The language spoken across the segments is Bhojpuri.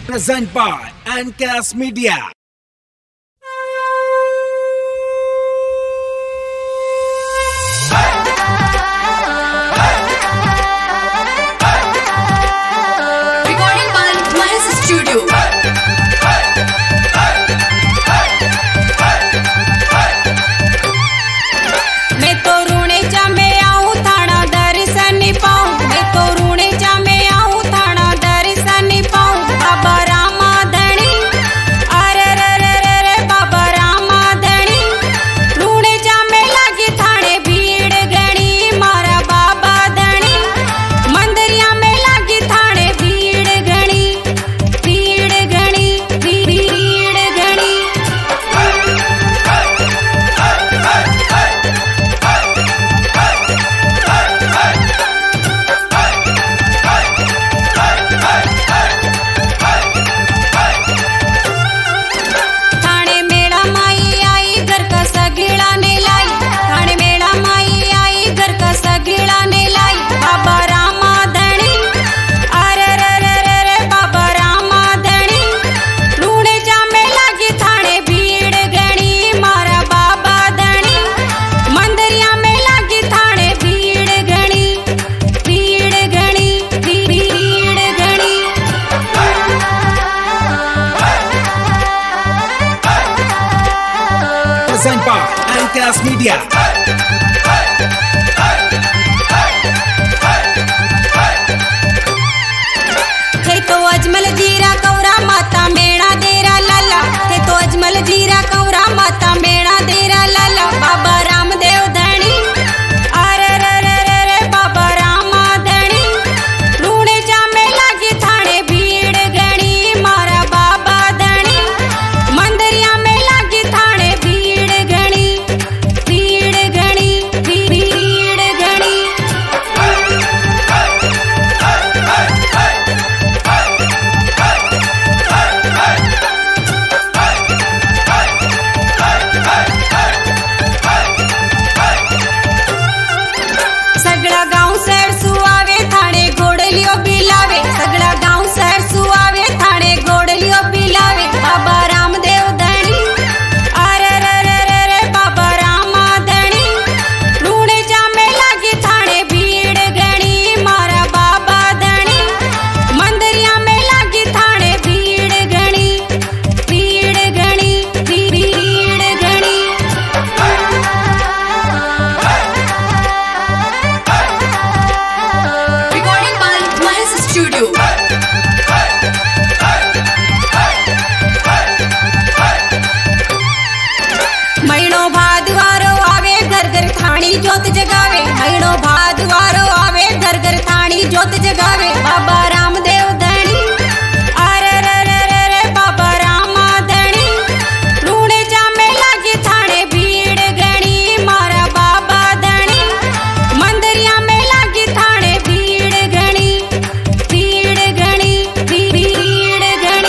Present by Ancast Media. Recording by Mahesh Studio. मैं तो रूणे जा में आऊं थाना दर्शन पाऊं, मैं तो रूणे जा में आऊं थाना दर्शन पाऊं। बाबा रामा धनी, अरे रे रे रे रे बाबा रामा धनी, रूणे जा में लागी थाने भीड़ घणी, मारा बाबा धनी, मंदिरिया में लागी थाने भीड़ घणी, भीड़ घणी, भीड़ घणी। थाने मेला माई आई घर का सगीड़ा ने लाई, थाने मेला माई आई घर का सगीड़ा ने लाई। बाबा रामा धनी, अरे रे रे रे रे बाबा रामा धनी, रूणे जा में लागी थाने भीड़ घणी, मारा बाबा धनी, मंदिरिया में लागी थाने भीड़ घणी, भीड़ घणी, भीड़ घणी। Present by Ancast Media. थे तो अजमल जीरा कौरा माता मेणा देरा लाला, थे तो अजमल जीरा कौरा माता मेणा देरा लाला। बाबा रामदेव धनी, अरे रे रे रे रे बाबा रामा धनी, रूणे जा में लागी थाने भीड़ घणी, मारा बाबा धनी, मंदिरिया में लागी थाने भीड़ घणी, भीड़ घणी, भीड़ घणी। सगळा गाव शहर सुआवे थाने घोडलियो बिलावे, सगळा गाव शहर सुआवे थाने घोडलियो बिलावे। बाबा रामदेव धनी, अरे रे रे रे रे बाबा रामा धनी, रूणे जा में लागी थाने भीड़ घणी, मारा बाबा धनी, मंदिरिया में लागी थाने भीड़ घणी, भीड़ घणी, भीड़ घणी। Recording by Mahesh Studio. महीनो भादवारो आवे घर घर थानी जोत जगावे, महीनो भादवारो आवे घर घर थानी जोत जगावे। बाबा रामदेव धनी, अरे रे रे रे रे बाबा रामा धनी, रूणे जा में लागी थाने भीड़ घणी, मारा बाबा धनी, मंदिरिया में लागी थाने भीड़ घणी, भीड़ घणी, भीड़ घणी।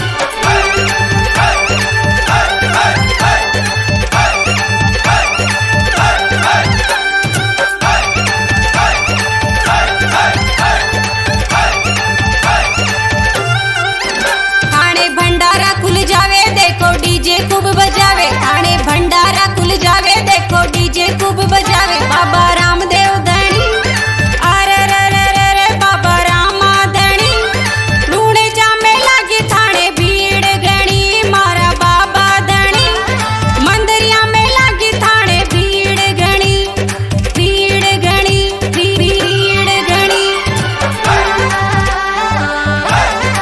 थाने भंडारा खुल जावे देखो डीजे खूब बजावे, थाने भंडारा खुल जावे देखो डीजे खूब बजावे। बाबा रामदेव धनी, अरे रे रे रे रे बाबा रामा धनी, रूणे जा में लागी थाने भीड़ घणी, मारा बाबा धनी, मंदिरिया में लागी थाने भीड़ घणी, भीड़ घणी, भीड़ घणी।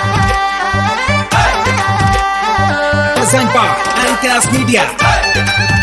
Present by Ancast Media.